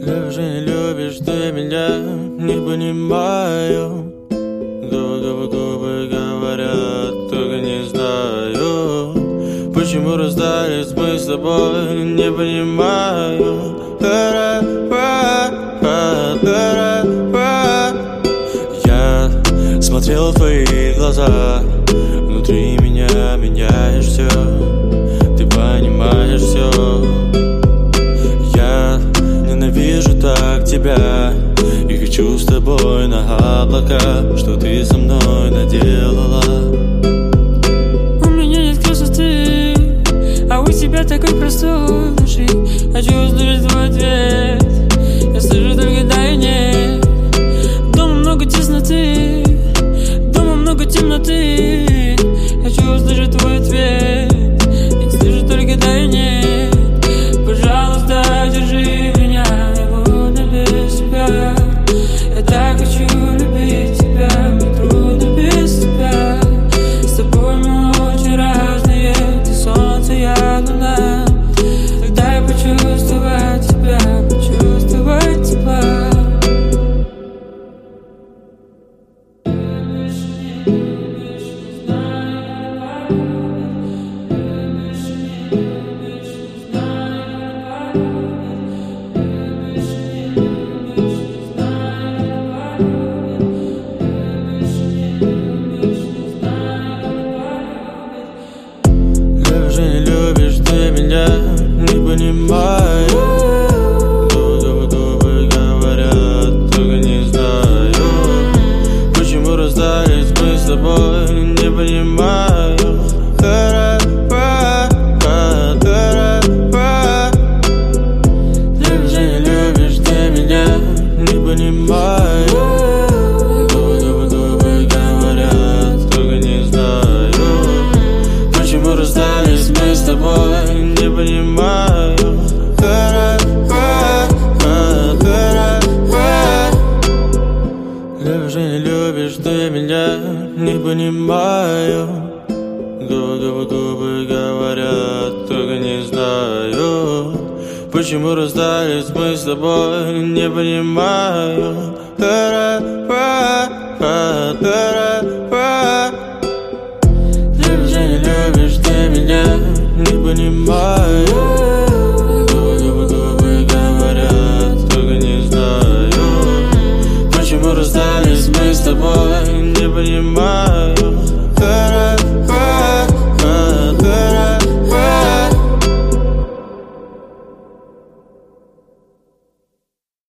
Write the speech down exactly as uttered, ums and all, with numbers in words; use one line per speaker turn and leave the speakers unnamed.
Любишь и не любишь ты меня, не понимаю. Губы, губы говорят, только не знаю, почему расстались мы с тобой, не понимаю. Я смотрел в твои глаза, внутри меня меняешь все, ты понимаешь все. Я ненавижу так тебя и хочу с тобой на облака, что ты со мной наделала.
У меня нет красоты, а у тебя такой простой души. Хочу услышать твой ответ, я слышу только да и нет. Дома много тесноты, дома много темноты. Хочу услышать твой ответ, я слышу только да и нет. Пожалуйста, держи меня, я буду без тебя. Я так хочу любить тебя, мне трудно без тебя. С тобой мы очень разные, ты солнце, я луна. Тогда я почувствовать тебя, почувствовать тепла.
Любишь и не любишь ты меня, не понимаю. Губы, губы говорят, только не знаю, почему расстались мы с тобой, не понимаю. Любишь и не любишь ты меня, не понимаю. Губы, губы говорят, только не знаю, почему расстались мы с тобой, не понимаю. Любишь и не любишь ты меня, не понимаю. Губы, губы, губы говорят, только не знаю, почему расстались мы с тобой, не понимаю. Любишь и не любишь ты меня, не понимаю.